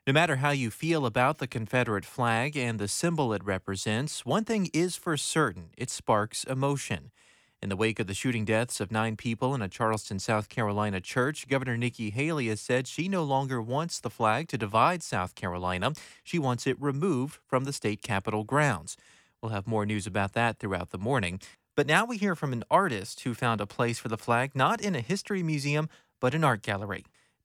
No matter how you feel about the Confederate flag and the symbol it represents, one thing is for certain: it sparks emotion. In the wake of the shooting deaths of 9 people in a Charleston, South Carolina church, Governor Nikki Haley has said she no longer wants the flag to divide South Carolina. She wants it removed from the state capitol grounds. We'll have more news about that throughout the morning. But now we hear from an artist who found a place for the flag not in a history museum, but an art gallery.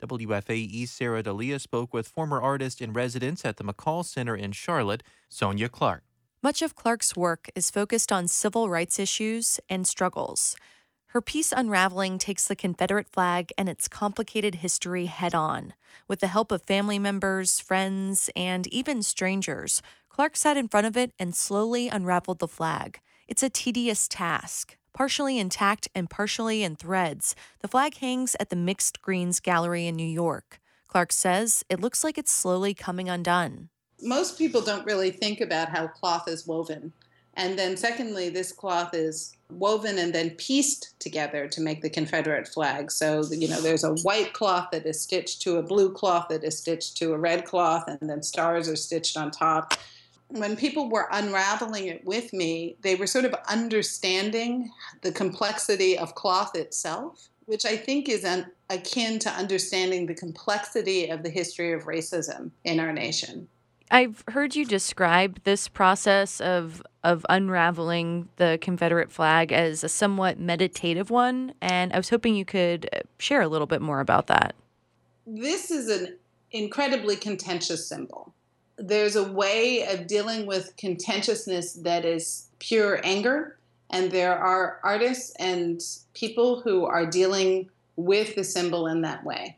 WFAE's Sarah Dalia spoke with former artist in residence at the McCall Center in Charlotte, Sonia Clark. Much of Clark's work is focused on civil rights issues and struggles. Her piece Unraveling takes the Confederate flag and its complicated history head on. With the help of family members, friends, and even strangers, Clark sat in front of it and slowly unraveled the flag. It's a tedious task. Partially intact and partially in threads, the flag hangs at the Mixed Greens Gallery in New York. Clark says it looks like it's slowly coming undone. Most people don't really think about how cloth is woven. And then secondly, this cloth is woven and then pieced together to make the Confederate flag. So, there's a white cloth that is stitched to a blue cloth that is stitched to a red cloth, and then stars are stitched on top. When people were unraveling it with me, they were sort of understanding the complexity of cloth itself, which I think is akin to understanding the complexity of the history of racism in our nation. I've heard you describe this process of unraveling the Confederate flag as a somewhat meditative one, and I was hoping you could share a little bit more about that. This is an incredibly contentious symbol. There's a way of dealing with contentiousness that is pure anger, and there are artists and people who are dealing with the symbol in that way.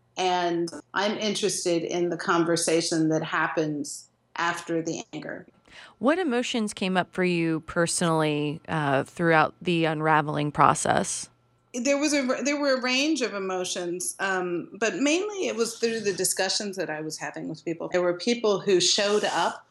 And I'm interested in the conversation that happens after the anger. What emotions came up for you personally throughout the unraveling process? There were a range of emotions, but mainly it was through the discussions that I was having with people. There were people who showed up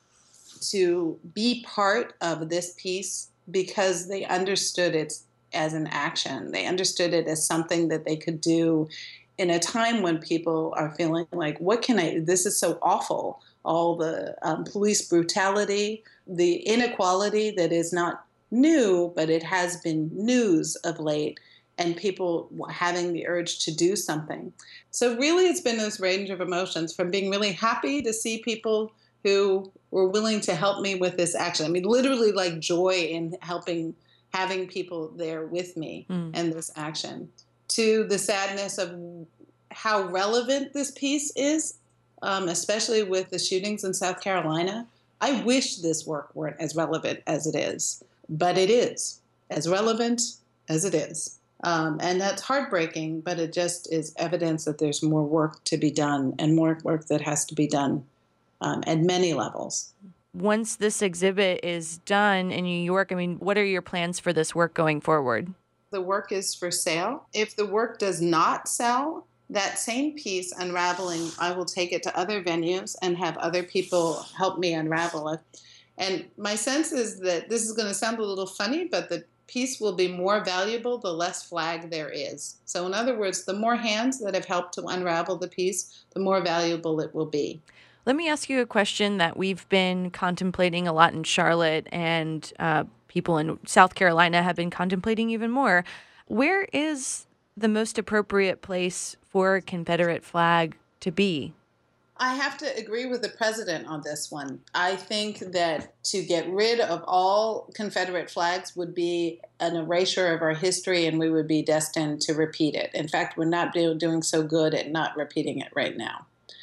to be part of this piece because they understood it as an action. They understood it as something that they could do in a time when people are feeling like, this is so awful. All the police brutality, the inequality that is not new, but it has been news of late, and people having the urge to do something. So really it's been this range of emotions, from being really happy to see people who were willing to help me with this action. I mean, literally like joy in having people there with me in this action, to the sadness of how relevant this piece is, especially with the shootings in South Carolina. I wish this work weren't as relevant as it is, but it is as relevant as it is. And that's heartbreaking, but it just is evidence that there's more work to be done, and more work that has to be done at many levels. Once this exhibit is done in New York, what are your plans for this work going forward? The work is for sale. If the work does not sell, that same piece, Unraveling, I will take it to other venues and have other people help me unravel it. And my sense is that this is going to sound a little funny, but the piece will be more valuable the less flag there is. So in other words, the more hands that have helped to unravel the piece, the more valuable it will be. Let me ask you a question that we've been contemplating a lot in Charlotte, and people in South Carolina have been contemplating even more. Where is the most appropriate place for a Confederate flag to be? I have to agree with the president on this one. I think that to get rid of all Confederate flags would be an erasure of our history, and we would be destined to repeat it. In fact, we're not doing so good at not repeating it right now.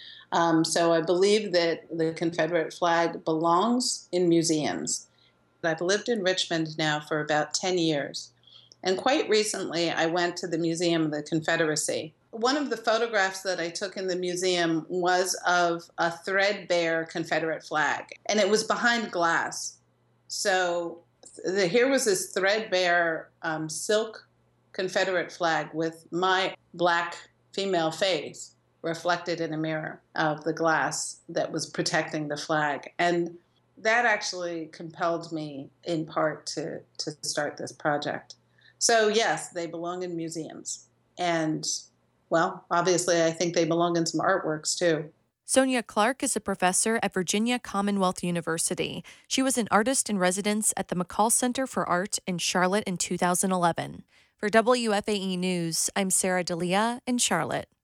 So I believe that the Confederate flag belongs in museums. I've lived in Richmond now for about 10 years. And quite recently, I went to the Museum of the Confederacy. One of the photographs that I took in the museum was of a threadbare Confederate flag, and it was behind glass. So here was this threadbare silk Confederate flag with my Black female face reflected in a mirror of the glass that was protecting the flag. And that actually compelled me in part to start this project. So yes, they belong in museums. And well, obviously I think they belong in some artworks too. Sonia Clark is a professor at Virginia Commonwealth University. She was an artist in residence at the McCall Center for Art in Charlotte in 2011. For WFAE News, I'm Sarah D'Elia in Charlotte.